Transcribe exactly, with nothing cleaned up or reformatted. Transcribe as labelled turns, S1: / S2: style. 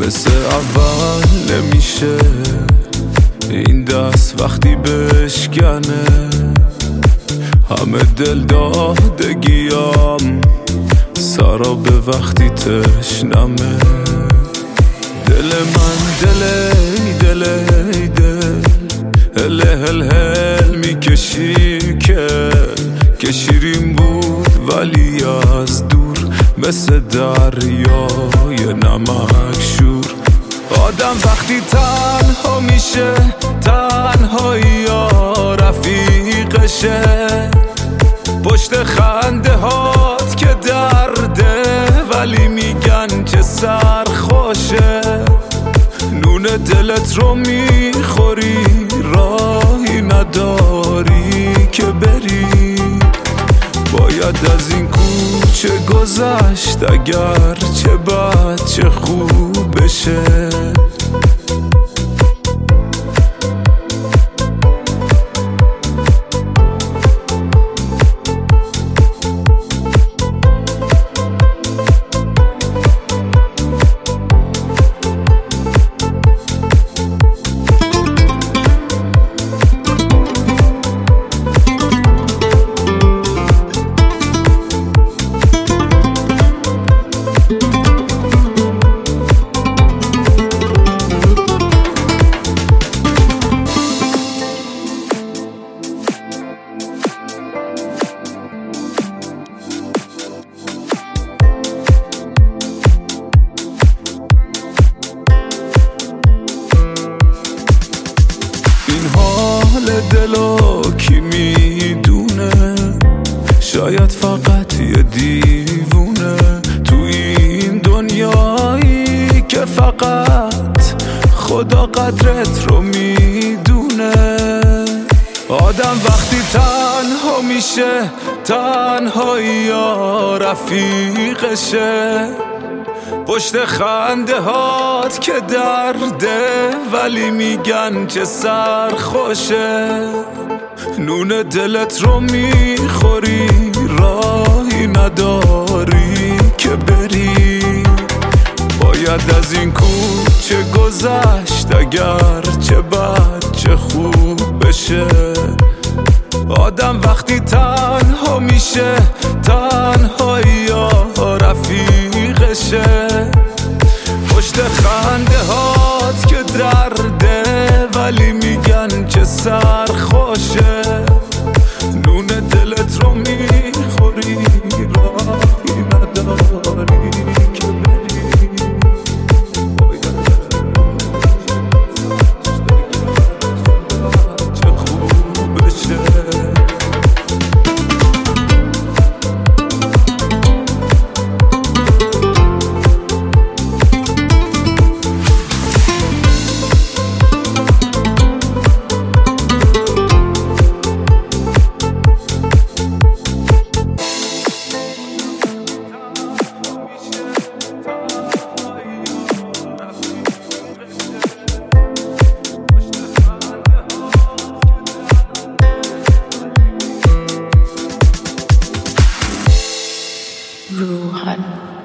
S1: مثل اول نمیشه این دست وقتی بشکنه، همه دل دادگیام سراب وقتی تشنمه. دل من دل دل دل هل هل هل میکشی که که شیرین بود ولی از دور مثل دریای نمک شور. آدم وقتی تنها میشه تنهایی یا رفیقشه، پشت خنده هات که درده ولی میگن که سرخوشه. نون دلت رو میخوری راهی نداری که بری، باید از این کوچه گذشت اگر چه بد چه خوب بشه. دلو کی میدونه، شاید فقط یه دیوونه تو این دنیایی که فقط خدا قدرت رو میدونه. آدم وقتی تنها میشه تنهایی یا رفیقشه، پشت خنده هات که درده ولی میگن که سرخوشه. نون دلت رو میخوری راهی نداری که بری، باید از این کوچه گذشت اگر چه بد چه خوب بشه. آدم وقتی تنها میشه تنهایی یا رفیقشه، پشت خنده هات که درده ولی میگن که سرخوشه. نون دلت رو میخوری راهی نداری که بری، چه خوب بشه.
S2: Ruhan.